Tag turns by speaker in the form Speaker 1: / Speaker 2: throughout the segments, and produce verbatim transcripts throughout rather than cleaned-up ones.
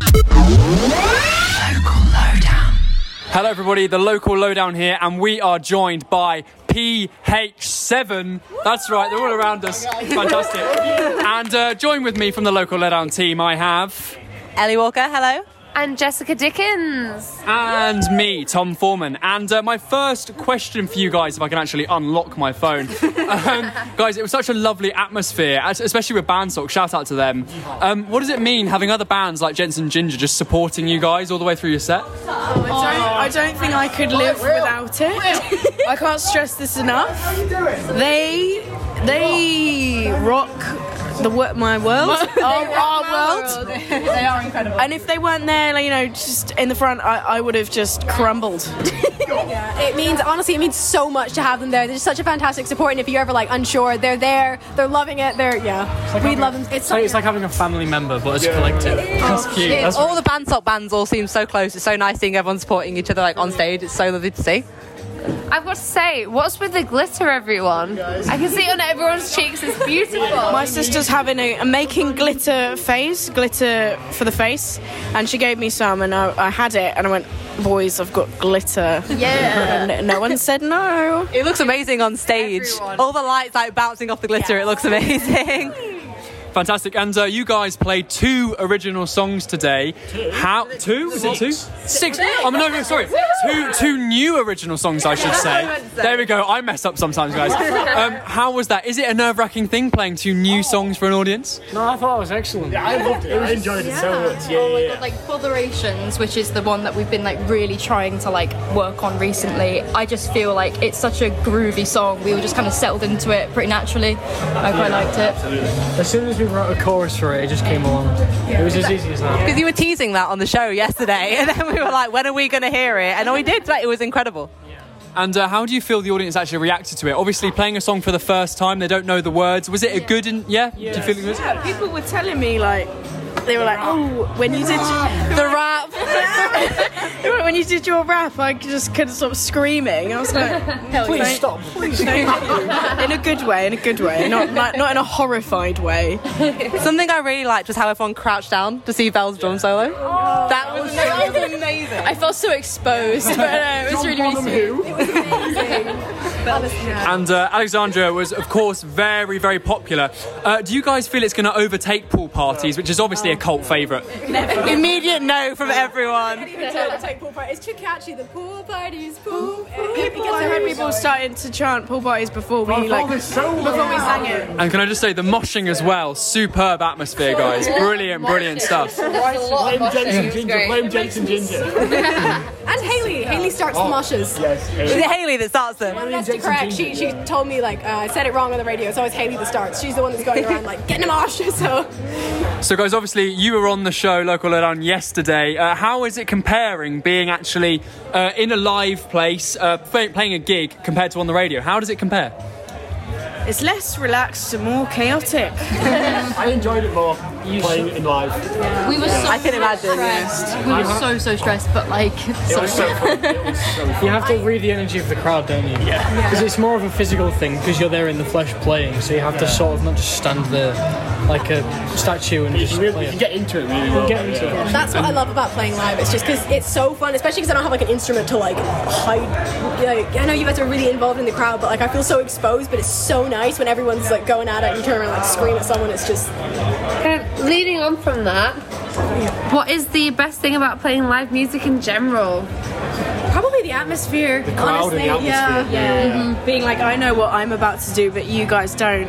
Speaker 1: Hello everybody, the Local Lowdown here, and we are joined by P H seven. That's right, they're all around us. Fantastic. And uh, join with me from the Local Lowdown team, I have...
Speaker 2: Ellie Walker, hello.
Speaker 3: And Jessica Dickens.
Speaker 1: And me, Tom Foreman. And uh, my first question for you guys, if I can actually unlock my phone. um, guys, it was such a lovely atmosphere, especially with Bandstock. Shout out to them. Um, what does it mean having other bands like Jensen Ginger just supporting you guys all the way through your set?
Speaker 4: I don't, I don't think I could live without it. I can't stress this enough. They, they rock the my world, our, our world.
Speaker 2: They are incredible.
Speaker 4: And if they weren't there, like, you know, just in the front, I, I would have just crumbled.
Speaker 5: Yeah, it means, honestly, it means so much to have them there. They're just such a fantastic support, and if you're ever like unsure, they're there, they're loving it, they're, yeah,
Speaker 6: like
Speaker 5: we
Speaker 6: having,
Speaker 5: love them. It's,
Speaker 6: it's, like, it's like having a family member, but as a collective. That's cute.
Speaker 2: It,
Speaker 6: That's
Speaker 2: all the Bandstock bands all seem so close. It's so nice seeing everyone supporting each other like on stage. It's so lovely to see.
Speaker 3: I've got to say, what's with the glitter, everyone? I can see it on everyone's cheeks. It's beautiful.
Speaker 4: My sister's having a, a making glitter phase, glitter for the face, and she gave me some, and I, I had it, and I went, boys, I've got glitter.
Speaker 2: Yeah.
Speaker 4: And no one said no.
Speaker 2: It looks amazing on stage.
Speaker 3: Everyone.
Speaker 2: All the lights like bouncing off the glitter.
Speaker 5: Yeah.
Speaker 2: It looks amazing.
Speaker 1: Fantastic. And uh, you guys played two original songs today. Two? How? Two? Is it two? Six. Oh, no, no, sorry. Two two new original songs, I should say. There we go. I mess up sometimes, guys. Um, how was that? Is it a nerve-wracking thing, playing two new songs for an audience?
Speaker 6: No, I thought it was excellent.
Speaker 7: Yeah, I loved it. I enjoyed it so much. Yeah, yeah, yeah.
Speaker 8: Like Botherations, which is the one that we've been like really trying to like work on recently. I just feel like it's such a groovy song. We were just kind of settled into it pretty naturally. I quite liked it.
Speaker 6: As soon as we wrote a chorus for it, it just came along. It was as easy as that.
Speaker 2: Because you were teasing that on the show yesterday, and then we were like, when are we going to hear it? And we did. Like, it was incredible.
Speaker 1: And uh, how do you feel the audience actually reacted to it? Obviously, playing a song for the first time, they don't know the words. Was it a good and yeah?
Speaker 6: Yeah.
Speaker 1: Do you feel it was?
Speaker 4: Yeah, people were telling me, like, they were like, oh, when you did the rap, when you did your rap, I just couldn't stop screaming. I was like,
Speaker 6: Please
Speaker 4: thank-
Speaker 6: stop. Please stop.
Speaker 4: in a good way, in a good way, not not, not in a horrified way.
Speaker 2: Something I really liked was how everyone crouched down to see Belle's drum solo.
Speaker 8: Oh,
Speaker 2: that was, that was amazing.
Speaker 8: I felt so exposed, but uh, it was really, really sweet.
Speaker 1: And uh, Alexandria was, of course, very, very popular. Uh, do you guys feel it's going to overtake Pool Parties, which is obviously a cult favourite?
Speaker 2: Immediate no from everyone.
Speaker 5: It's too catchy, the pool parties, pool.
Speaker 4: People, I heard people starting to chant pool parties before we like before we sang it.
Speaker 1: And can I just say, the moshing as well, superb atmosphere, guys. Brilliant, brilliant stuff.
Speaker 7: Blame Jensen Ginger. Blame Jensen Ginger.
Speaker 5: And Haley, Haley starts the moshes.
Speaker 7: Yes.
Speaker 2: Is it Haley that starts them?
Speaker 5: That's to correct. She she told me like uh, I said it wrong on the radio. It's always Haley that starts. She's the one that's going around like getting a mosh. So.
Speaker 1: So, guys, obviously, you were on the show Local Lowdown yesterday. Uh, how is it comparing being actually uh, in a live place, uh, play, playing a gig, compared to on the radio? How does it compare?
Speaker 4: It's less relaxed and more chaotic.
Speaker 7: I enjoyed it more playing in live.
Speaker 8: We were so
Speaker 2: I can imagine.
Speaker 8: stressed. We were so so stressed, but like
Speaker 7: It was so fun. It was so fun.
Speaker 6: You have to read the energy of the crowd, don't you?
Speaker 7: Yeah.
Speaker 6: Because it's more of a physical thing, because you're there in the flesh playing, so you have to sort of not just stand there like a statue and
Speaker 7: You
Speaker 6: just
Speaker 7: can, really,
Speaker 6: play
Speaker 7: you
Speaker 6: it.
Speaker 7: can get into it really well.
Speaker 6: Get into
Speaker 7: yeah.
Speaker 6: it.
Speaker 5: That's what I love about playing live. It's just because it's so fun, especially because I don't have like an instrument to like hide. Like, I know you guys are really involved in the crowd, but like I feel so exposed. But it's so nice when everyone's like going at it and you turn around and like scream at someone. It's just
Speaker 3: Kind of leading on from that, what is the best thing about playing live music in general?
Speaker 5: probably the atmosphere.
Speaker 7: The crowd
Speaker 5: honestly,
Speaker 7: and the atmosphere.
Speaker 5: yeah,
Speaker 4: Yeah, mm-hmm. Being like, I know what I'm about to do, but you guys don't.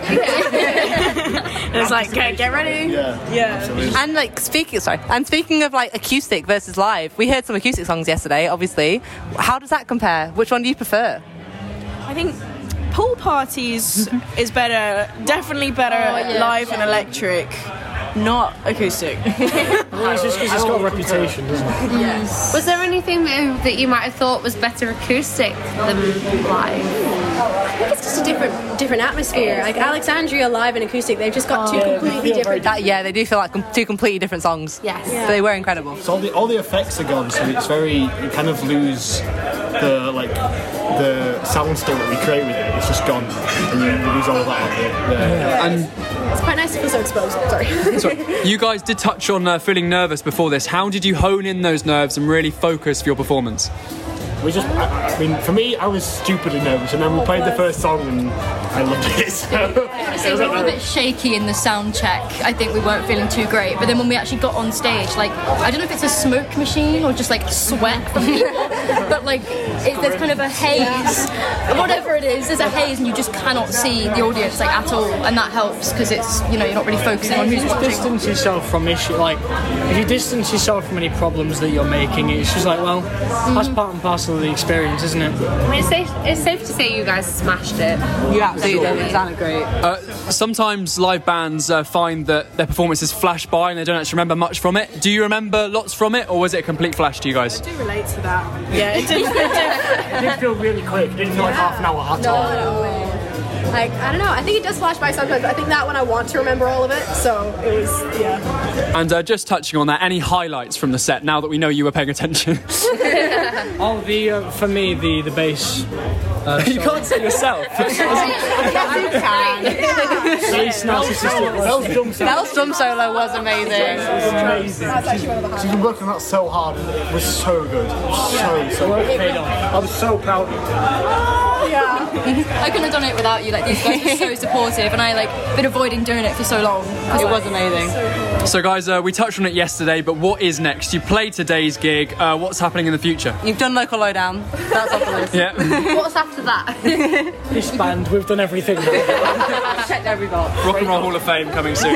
Speaker 4: And it's like, okay, get ready.
Speaker 7: Yeah,
Speaker 4: Yeah.
Speaker 7: absolutely.
Speaker 2: And like speaking, sorry, and speaking of like acoustic versus live, we heard some acoustic songs yesterday. Obviously, how does that compare? Which one do you prefer?
Speaker 4: I think pool parties is better, definitely better
Speaker 8: Oh, yeah.
Speaker 4: live and electric, not acoustic.
Speaker 6: Well, it's just because it's got a reputation, doesn't it?
Speaker 8: Yes.
Speaker 3: Was there anything that that you might have thought was better acoustic than live?
Speaker 5: I think it's just a different different atmosphere. Like Alexandria live and acoustic, they've just got two
Speaker 7: Yeah, they
Speaker 5: completely
Speaker 7: feel very
Speaker 5: different.
Speaker 2: That, yeah, they do feel like com- two completely different songs.
Speaker 3: Yes.
Speaker 5: Yeah.
Speaker 2: They were incredible.
Speaker 7: So all the all the effects are gone, so it's very you kind of lose the like the soundscape that we create with it. It's just gone, and you lose all that. Of it. Yeah.
Speaker 1: And
Speaker 5: it's quite nice to feel so exposed. Sorry.
Speaker 1: Sorry. You guys did touch on uh, feeling nervous before this. How did you hone in those nerves and really focus for your performance?
Speaker 7: We just, I, I mean, for me, I was stupidly nervous, and then we played the first song, and I loved it. So
Speaker 8: it was a little bit shaky in the sound check. I think we weren't feeling too great, but then when we actually got on stage, like, I don't know if it's a smoke machine or just like sweat from people, but like, it, there's kind of a haze. Whatever it is, there's a haze, and you just cannot see the audience like at all, and that helps because it's, you know, you're not really focusing on who's watching.
Speaker 6: Distance yourself from issue, like, if you distance yourself from any problems that you're making, it's just like, well, mm-hmm. that's part and parcel of the experience, isn't it?
Speaker 3: I mean, it's safe, it's safe to say you guys smashed it.
Speaker 2: You absolutely did. It sounded great.
Speaker 1: Uh, sometimes live bands uh, find that their performances flash by and they don't actually remember much from it. Do you remember lots from it, or was it a complete flash to you guys?
Speaker 4: I do relate to that. Yeah, it did, it did,
Speaker 7: it did feel really quick. It didn't feel like half an hour at
Speaker 5: No,
Speaker 7: all.
Speaker 5: no way. Like, I don't know, I think it does flash by sometimes, but I think that one I want to remember all of it, so it was, yeah.
Speaker 1: And uh, just touching on that, any highlights from the set now that we know you were paying attention?
Speaker 6: Oh, the uh, for me, the the bass. Uh,
Speaker 1: you can't say yourself.
Speaker 2: Yes, you can.
Speaker 6: Bass narcissistic.
Speaker 2: Mel's drum solo was amazing.
Speaker 7: It was amazing. She's been working on that so hard, and it was so good. So, so good. I was so proud of you.
Speaker 5: Yeah.
Speaker 8: I couldn't have done it without you. Like, these guys are so supportive, and I like been avoiding doing it for so long.
Speaker 2: It was amazing.
Speaker 1: So guys, uh, we touched on it yesterday, but what is next? You played today's gig. Uh, what's happening in the future?
Speaker 2: You've done Local Lowdown. That's off the list.
Speaker 1: Yeah.
Speaker 3: What's after that?
Speaker 6: This band, we've done everything.
Speaker 2: Checked every box.
Speaker 1: Rock and Roll Hall of Fame coming soon.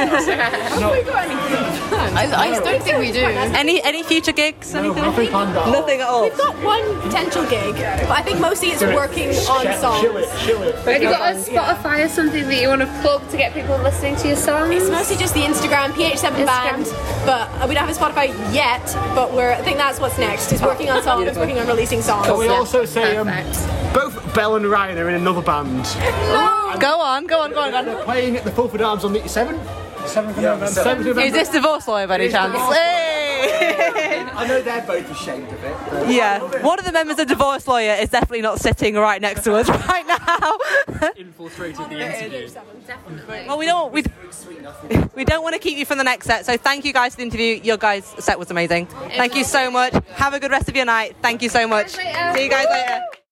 Speaker 8: I, I don't think we do.
Speaker 2: Any any future gigs? Anything?
Speaker 7: Nothing planned out.
Speaker 2: Nothing at all.
Speaker 5: We've got one potential gig, but I think mostly it's working on songs.
Speaker 7: Chill it, chill it.
Speaker 3: Have you got a Spotify or something that you want to plug to get people listening to your songs?
Speaker 5: It's mostly just the Instagram, P H seven Band, but uh, we don't have a Spotify yet, but we're, I think that's what's next, is working on songs, working on releasing songs.
Speaker 7: Can we also say um,
Speaker 3: Perfect.
Speaker 7: both Belle and Ryan are in another band?
Speaker 2: No. Go on, go on, go on. Go on.
Speaker 7: They're playing at the Fulford Arms on the seventh? seventh of November. seventh of November.
Speaker 2: Is this Divorce Lawyer by any chance? Hey!
Speaker 9: I know they're both ashamed of it. But
Speaker 2: Yeah, one of the members of Divorce Lawyer is definitely not sitting right next to us right now.
Speaker 1: Infiltrated the interview.
Speaker 2: Well, we don't we, we don't want to keep you from the next set, so thank you guys for the interview. Your guys' set was amazing. Thank you so much. Have a good rest of your night. Thank you so much. See you guys later.